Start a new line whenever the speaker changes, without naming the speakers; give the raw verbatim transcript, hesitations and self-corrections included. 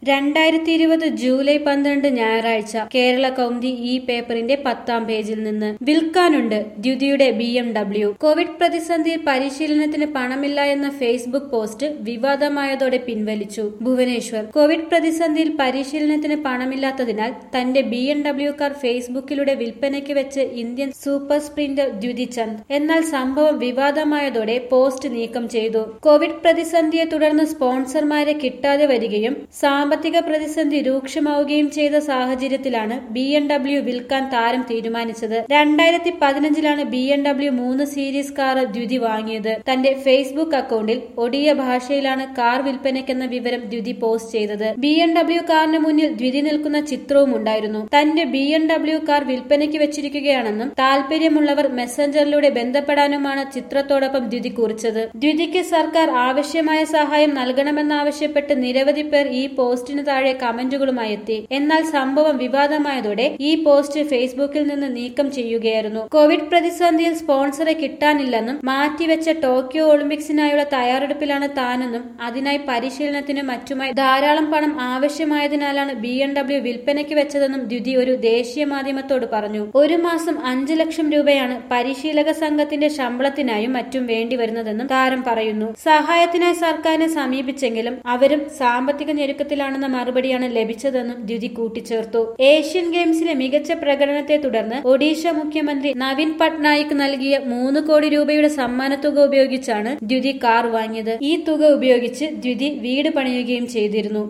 രണ്ടായിരത്തി ഇരുപത് ജൂലൈ പന്ത്രണ്ട് ഞായറാഴ്ച കേരള കൗമുദി ഈ പേപ്പറിന്റെ പത്താം പേജിൽ നിന്ന് വിൽക്കാനുണ്ട് ദ്യുതിയുടെ ബി എം ഡബ്ല്യു. കോവിഡ് പ്രതിസന്ധിയിൽ പരിശീലനത്തിന് പണമില്ല എന്ന ഫേസ്ബുക്ക് പോസ്റ്റ് വിവാദമായതോടെ പിൻവലിച്ചു. ഭുവനേശ്വർ. കോവിഡ് പ്രതിസന്ധിയിൽ പരിശീലനത്തിന് പണമില്ലാത്തതിനാൽ തന്റെ ബി എം ഡബ്ല്യു കാർ ഫേസ്ബുക്കിലൂടെ വിൽപ്പനയ്ക്ക് വെച്ച് Indian super sprinter Dutee Chand. എന്നാൽ സംഭവം വിവാദമായതോടെ പോസ്റ്റ് നീക്കം ചെയ്തു. കോവിഡ് പ്രതിസന്ധിയെ തുടർന്ന് സ്പോൺസർമാരെ കിട്ടാതെ വരികയും സാമ്പത്തിക പ്രതിസന്ധി രൂക്ഷമാവുകയും ചെയ്ത സാഹചര്യത്തിലാണ് ബി എം ഡബ്ല്യു വിൽക്കാൻ താരം തീരുമാനിച്ചത്. രണ്ടായിരത്തി പതിനഞ്ചിലാണ് ബി എം ഡബ്ല്യു മൂന്ന് സീരീസ് കാർ ദ്യുതി വാങ്ങിയത്. തന്റെ ഫേസ്ബുക്ക് അക്കൗണ്ടിൽ ഒഡിയ ഭാഷയിലാണ് കാർ വിൽപ്പനയ്ക്കെന്ന വിവരം ദ്യുതി പോസ്റ്റ് ചെയ്തത്. ബി എം ഡബ്ല്യു കാറിന് മുന്നിൽ ദ്യുതി നിൽക്കുന്ന ചിത്രവും ഉണ്ടായിരുന്നു. തന്റെ ബി എം ഡബ്ല്യു കാർ വിൽപ്പനയ്ക്ക് വെച്ചിരിക്കുകയാണെന്നും താല്പര്യമുള്ളവർ മെസ്സഞ്ചറിലൂടെ ബന്ധപ്പെടാനുമാണ് ചിത്രത്തോടൊപ്പം ദ്യുതി കുറിച്ചത്. ദ്യുതിക്ക് സർക്കാർ ആവശ്യമായ സഹായം നൽകണമെന്നാവശ്യപ്പെട്ട് നിരവധി പേർ ഈ പോസ്റ്റിന് താഴെ കമന്റുകളുമായി എത്തി. എന്നാൽ സംഭവം വിവാദമായതോടെ ഈ പോസ്റ്റ് ഫേസ്ബുക്കിൽ നിന്ന് നീക്കം ചെയ്യുകയായിരുന്നു. കോവിഡ് പ്രതിസന്ധിയിൽ സ്പോൺസറെ കിട്ടാനില്ലെന്നും മാറ്റിവെച്ച ടോക്കിയോ ഒളിമ്പിക്സിനായുള്ള തയ്യാറെടുപ്പിലാണ് താനെന്നും അതിനായി പരിശീലനത്തിനും മറ്റുമായി ധാരാളം പണം ആവശ്യമായതിനാലാണ് ബി എം ഡബ്ല്യു വിൽപ്പനയ്ക്ക് വെച്ചതെന്നും ദ്യുതി ഒരു ദേശീയ മാധ്യമത്തോട് പറഞ്ഞു. ഒരു മാസം അഞ്ചു ലക്ഷം രൂപയാണ് പരിശീലക സംഘത്തിന്റെ ശമ്പളത്തിനായും മറ്റും വേണ്ടി വരുന്നതെന്നും താരം പറയുന്നു. സഹായത്തിനായി സർക്കാരിനെ സമീപിച്ചെങ്കിലും അവരും സാമ്പത്തിക ഞെരുക്കത്തിലാണെന്ന മറുപടിയാണ് ലഭിച്ചതെന്നും ദ്യുതി കൂട്ടിച്ചേർത്തു. ഏഷ്യൻ ഗെയിംസിലെ മികച്ച പ്രകടനത്തെ തുടർന്ന് ഒഡീഷ മുഖ്യമന്ത്രി നവീൻ പട്നായിക് നൽകിയ മൂന്ന് കോടി രൂപയുടെ സമ്മാനത്തുക ഉപയോഗിച്ചാണ് ദ്യുതി കാർ വാങ്ങിയത്. ഈ തുക ഉപയോഗിച്ച് ദ്യുതി വീട് പണിയുകയും ചെയ്തിരുന്നു.